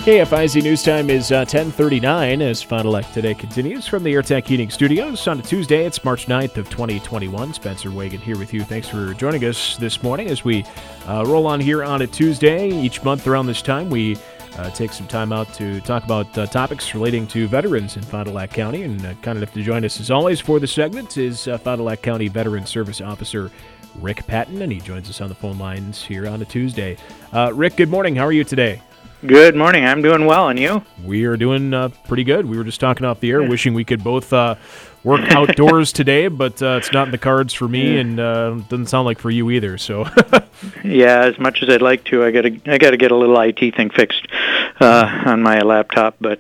KFIZ News Time is 10:39 as Fond du Lac Today continues from the AirTech Heating Studios on a Tuesday. It's March 9th of 2021. Spencer Wagon here with you. Thanks for joining us this morning as we roll on here on a Tuesday. Each month around this time, we take some time out to talk about topics relating to veterans in Fond du Lac County. And kind enough to join us as always for the segment is Fond du Lac County Veteran Service Officer Rick Patton, and he joins us on the phone lines here on a Tuesday. Rick, good morning. How are you today? Good morning. I'm doing well, and you? We are doing pretty good. We were just talking off the air, wishing we could both work outdoors today, but it's not in the cards for me, and doesn't sound like for you either. So, yeah, as much as I'd like to, I gotta get a little IT thing fixed on my laptop. But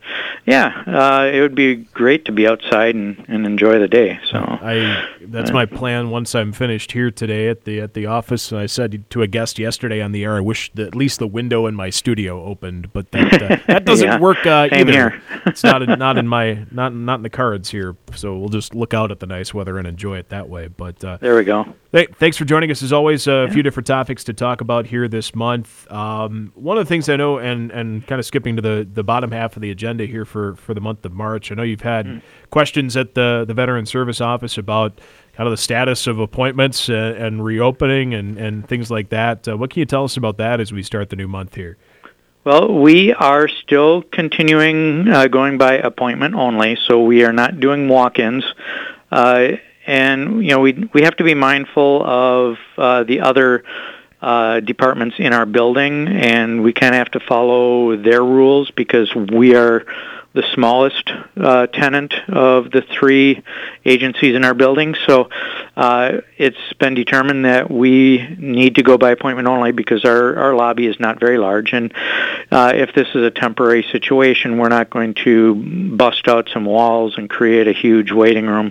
it would be great to be outside and enjoy the day. So that's my plan. Once I'm finished here today at the office, I said to a guest yesterday on the air, I wish that at least the window in my studio opened, but that doesn't work either. Here. It's not in the cards here. So we'll just look out at the nice weather and enjoy it that way. But there we go. Thanks for joining us. As always, a few different topics to talk about here this month. One of the things I know, and kind of skipping to the bottom half of the agenda here for the month of March, I know you've had questions at the Veteran Service Office about kind of the status of appointments and reopening and things like that. What can you tell us about that as we start the new month here? Well, we are still continuing going by appointment only, so we are not doing walk-ins. And we have to be mindful of the other departments in our building, and we kind of have to follow their rules because we are the smallest tenant of the three agencies in our building. So it's been determined that we need to go by appointment only because our lobby is not very large. And if this is a temporary situation, we're not going to bust out some walls and create a huge waiting room.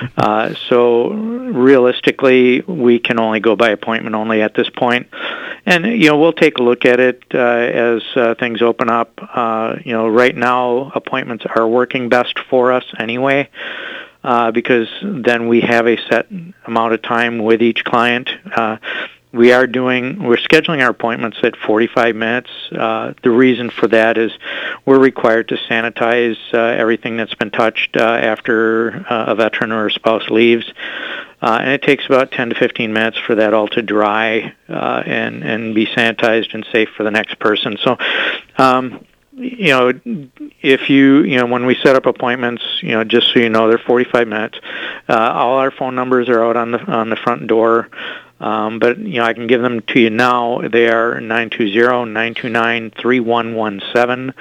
So realistically, we can only go by appointment only at this point. And, we'll take a look at it as things open up. Right now, appointments are working best for us anyway, because then we have a set amount of time with each client. We're scheduling our appointments at 45 minutes. The reason for that is we're required to sanitize everything that's been touched after a veteran or a spouse leaves. And it takes about 10 to 15 minutes for that all to dry and be sanitized and safe for the next person. So, if when we set up appointments, just so you know, they're 45 minutes. All our phone numbers are out on the front door. But I can give them to you now. They are 920-929-3117,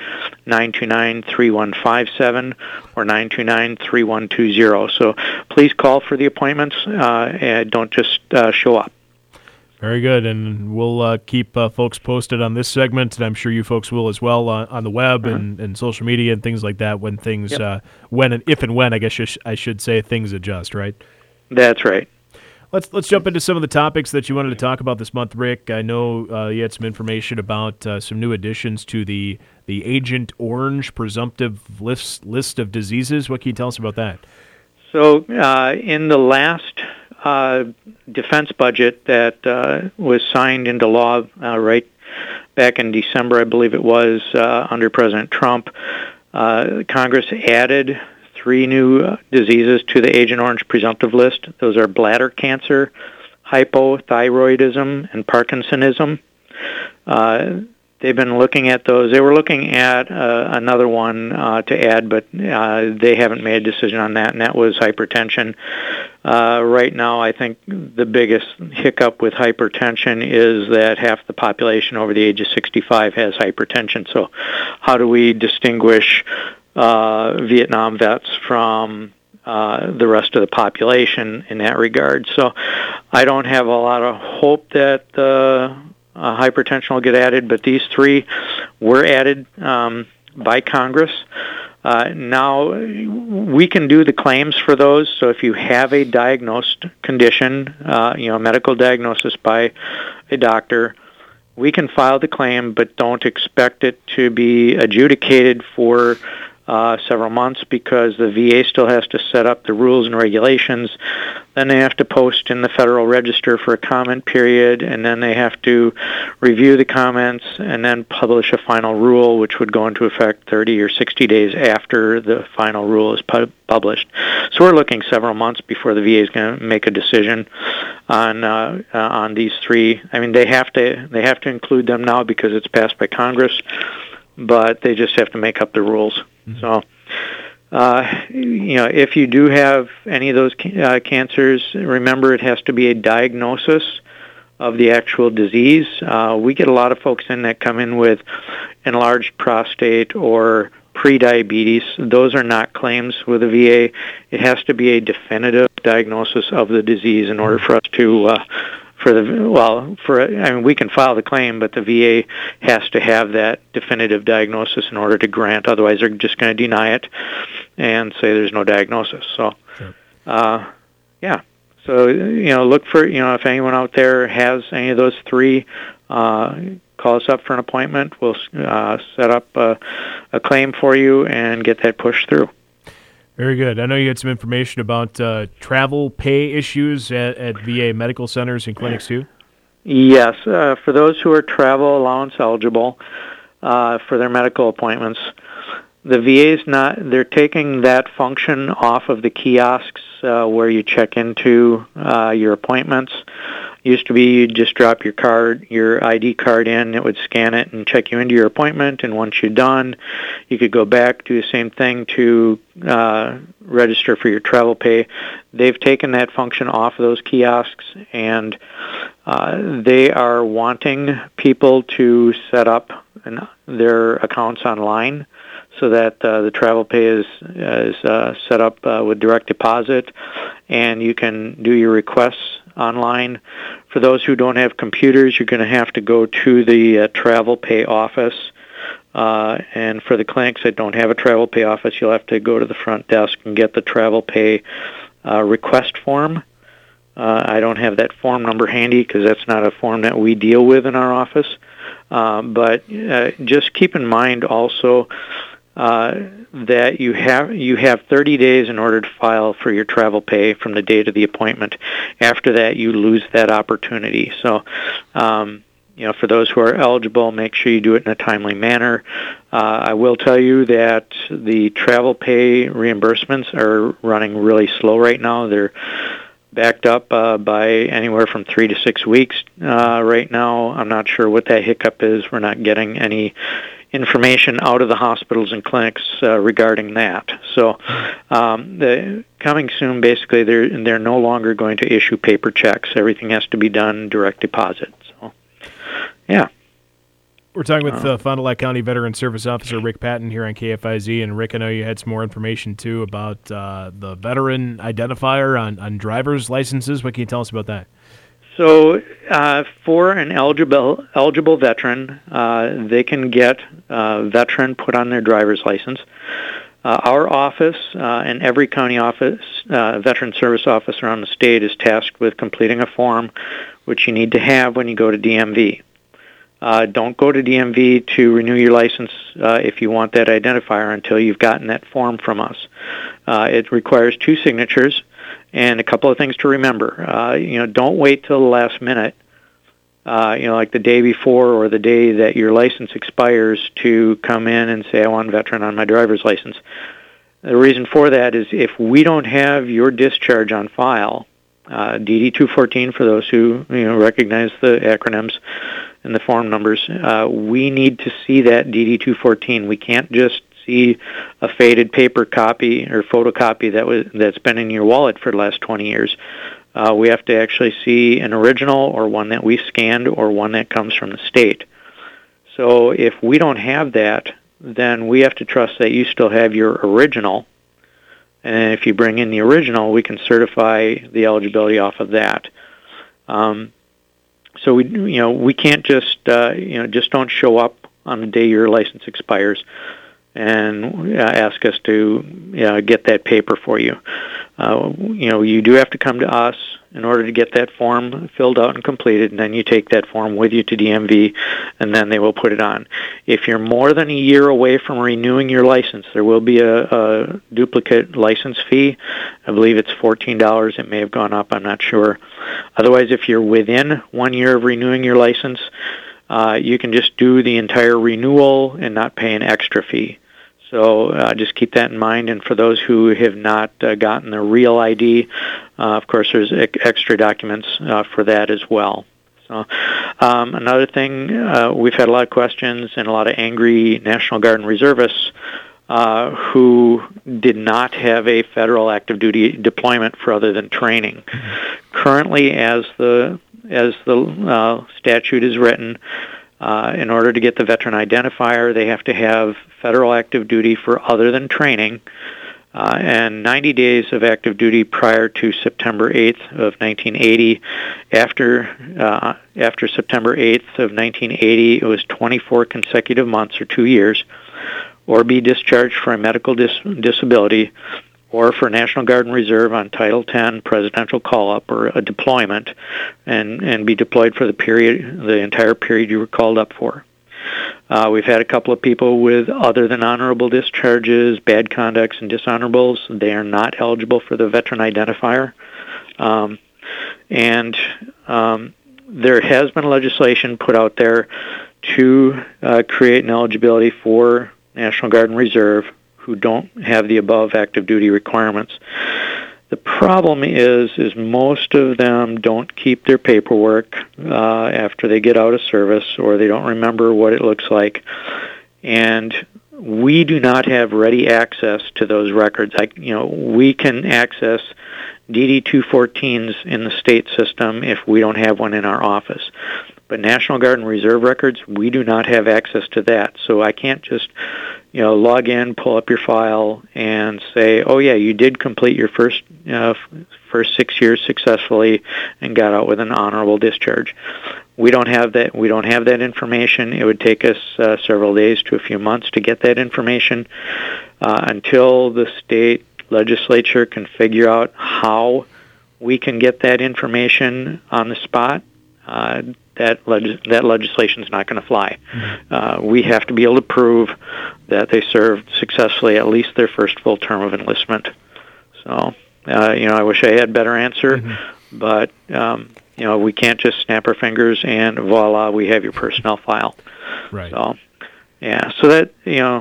929-3157, or 929-3120. So please call for the appointments and don't just show up. Very good, and we'll keep folks posted on this segment, and I'm sure you folks will as well on the web and social media and things like that when things, if and when, I guess I should say, things adjust, right? That's right. Let's jump into some of the topics that you wanted to talk about this month, Rick. I know you had some information about some new additions to the Agent Orange presumptive list of diseases. What can you tell us about that? So in the last defense budget that was signed into law right back in December, I believe it was, under President Trump, Congress added 3 new diseases to the Agent Orange presumptive list. Those are bladder cancer, hypothyroidism, and Parkinsonism. They've been looking at those. They were looking at another one to add, but they haven't made a decision on that, and that was hypertension. Right now, I think the biggest hiccup with hypertension is that half the population over the age of 65 has hypertension. So how do we distinguish Vietnam vets from the rest of the population in that regard? So I don't have a lot of hope that hypertension will get added, but these 3 were added by Congress. Now we can do the claims for those. So if you have a diagnosed condition, a medical diagnosis by a doctor, we can file the claim, but don't expect it to be adjudicated for several months because the VA still has to set up the rules and regulations. Then they have to post in the Federal Register for a comment period, and then they have to review the comments and then publish a final rule, which would go into effect 30 or 60 days after the final rule is published. So we're looking several months before the VA is going to make a decision on these three. I mean, they have to include them now because it's passed by Congress, but they just have to make up the rules. Mm-hmm. So, if you do have any of those cancers, remember it has to be a diagnosis of the actual disease. We get a lot of folks in that come in with enlarged prostate or prediabetes. Those are not claims with the VA. It has to be a definitive diagnosis of the disease in order for us to we can file the claim, but the VA has to have that definitive diagnosis in order to grant. Otherwise, they're just going to deny it and say there's no diagnosis. So, sure. So, look for, if anyone out there has any of those three, call us up for an appointment. We'll set up a claim for you and get that pushed through. Very good. I know you had some information about travel pay issues at VA medical centers and clinics, too? Yes. For those who are travel allowance eligible for their medical appointments, the VA's they're taking that function off of the kiosks where you check into your appointments. Used to be you'd just drop your ID card in, it would scan it and check you into your appointment, and once you're done, you could go back, do the same thing to register for your travel pay. They've taken that function off of those kiosks, and they are wanting people to set up their accounts online so that the travel pay is set up with direct deposit, and you can do your requests online. For those who don't have computers, you're going to have to go to the travel pay office. And for the clinics that don't have a travel pay office, you'll have to go to the front desk and get the travel pay request form. I don't have that form number handy because that's not a form that we deal with in our office. But just keep in mind also that you have 30 days in order to file for your travel pay from the date of the appointment. After that, you lose that opportunity. So, for those who are eligible, make sure you do it in a timely manner. I will tell you that the travel pay reimbursements are running really slow right now. They're backed up by anywhere from 3 to 6 weeks right now. I'm not sure what that hiccup is. We're not getting any information out of the hospitals and clinics regarding that. So coming soon, basically, they're no longer going to issue paper checks. Everything has to be done direct deposit. So, yeah. We're talking with Fond du Lac County Veteran Service Officer Rick Patton here on KFIZ. And Rick, I know you had some more information, too, about the veteran identifier on driver's licenses. What can you tell us about that? So for an eligible veteran, they can get veteran put on their driver's license. Our office and every county office, veteran service office around the state is tasked with completing a form, which you need to have when you go to DMV. Don't go to DMV to renew your license if you want that identifier until you've gotten that form from us. It requires 2 signatures. And a couple of things to remember. Don't wait till the last minute, like the day before or the day that your license expires to come in and say, I want veteran on my driver's license. The reason for that is if we don't have your discharge on file, DD-214 for those who recognize the acronyms and the form numbers, we need to see that DD-214. We can't just see a faded paper copy or photocopy that's been in your wallet for the last 20 years. We have to actually see an original or one that we scanned or one that comes from the state. So if we don't have that, then we have to trust that you still have your original. And if you bring in the original, we can certify the eligibility off of that. So we can't just don't show up on the day your license expires and ask us to get that paper for you. You do have to come to us. in order to get that form filled out and completed, and then you take that form with you to DMV, and then they will put it on. If you're more than a year away from renewing your license, there will be a duplicate license fee. I believe it's $14. It may have gone up, I'm not sure. Otherwise, if you're within 1 year of renewing your license, you can just do the entire renewal and not pay an extra fee. So just keep that in mind. And for those who have not gotten the real ID, of course, there's extra documents for that as well. So another thing, we've had a lot of questions and a lot of angry National Guard and reservists who did not have a federal active duty deployment for other than training. Currently, as the statute is written, in order to get the veteran identifier, they have to have federal active duty for other than training, and 90 days of active duty prior to September 8th of 1980. After September 8th of 1980, it was 24 consecutive months or 2 years, or be discharged for a medical disability, or for National Guard and Reserve on Title X presidential call-up or a deployment, and be deployed for the entire period you were called up for. We've had a couple of people with other than honorable discharges, bad conducts, and dishonorables. They are not eligible for the veteran identifier. There has been legislation put out there to create an eligibility for National Guard and Reserve who don't have the above active duty requirements. The problem is most of them don't keep their paperwork after they get out of service, or they don't remember what it looks like. And we do not have ready access to those records. We can access DD-214s in the state system if we don't have one in our office. But National Guard and Reserve records, we do not have access to that. So I can't just, log in, pull up your file, and say, oh yeah, you did complete your first 6 years successfully and got out with an honorable discharge. We don't have that. We don't have that information. It would take us several days to a few months to get that information until the state legislature can figure out how we can get that information on the spot. That legislation is not going to fly. Mm-hmm. We have to be able to prove that they served successfully at least their first full term of enlistment. So, I wish I had a better answer, mm-hmm. but we can't just snap our fingers and voila, we have your personnel file. Right. So, yeah. So that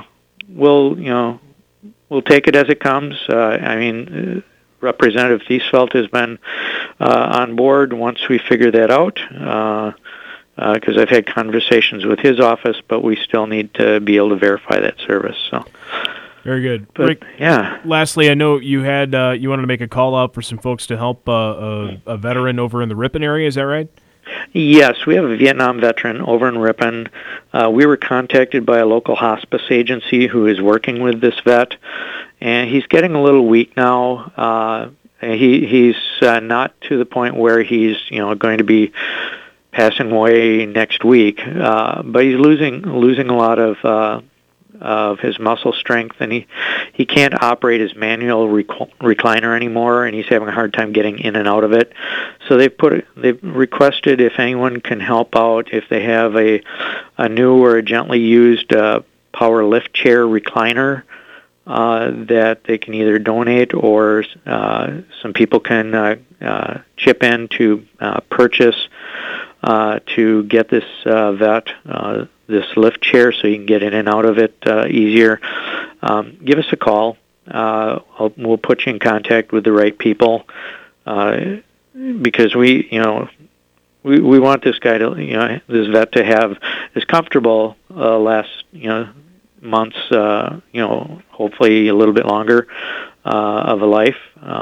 we'll take it as it comes. Representative Thiesfeld has been on board once we figure that out, because I've had conversations with his office, but we still need to be able to verify that service. So, very good. But, Rick, yeah. Lastly, I know you had you wanted to make a call out for some folks to help a veteran over in the Ripon area. Is that right? Yes, we have a Vietnam veteran over in Ripon. We were contacted by a local hospice agency who is working with this vet, and he's getting a little weak now. He's not to the point where he's going to be passing away next week, but he's losing a lot of his muscle strength, and he can't operate his manual recliner anymore, and he's having a hard time getting in and out of it. So they've requested if anyone can help out, if they have a new or a gently used power lift chair recliner that they can either donate or some people can chip in to purchase to get this vet this lift chair so you can get in and out of it easier. Give us a call. We'll put you in contact with the right people because we want this guy to this vet to have as comfortable last months, hopefully a little bit longer of a life,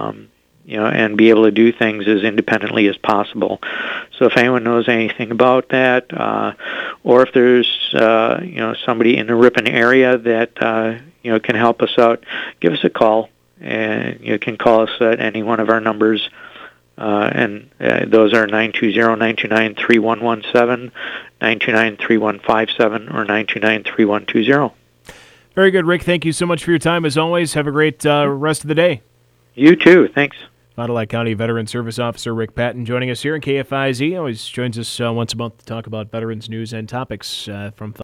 and be able to do things as independently as possible. So if anyone knows anything about that, or if there's somebody in the Ripon area that can help us out, give us a call, and you can call us at any one of our numbers. And those are 920-929-3117, 929-3157, or 929-3120. Very good, Rick. Thank you so much for your time, as always. Have a great rest of the day. You too. Thanks. Fond du Lac County Veteran Service Officer Rick Patton joining us here in KFIZ. Always joins us once a month to talk about veterans news and topics from